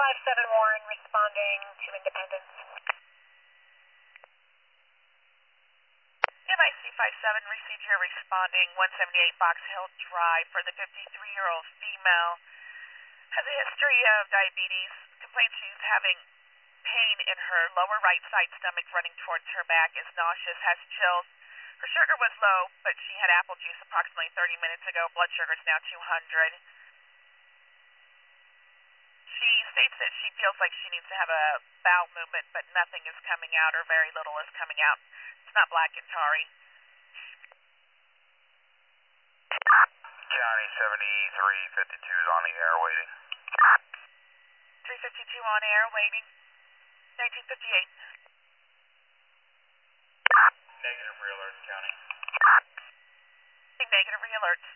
57 Warren responding to Independence. MIC 57 received your responding 178 Box Hill Drive for the 53-year-old female. Has a history of diabetes. Complains she's having pain in her lower right side stomach running towards her back, is nauseous, has chills. Her sugar was low, but she had apple juice approximately 30 minutes ago. Blood sugar is now 200. She states that she feels like she needs to have a bowel movement, but nothing is coming out, or very little is coming out. It's not black and tarry. County 7352 is on the air waiting. 352 on air waiting. 1958. Negative realert, County. Negative realert.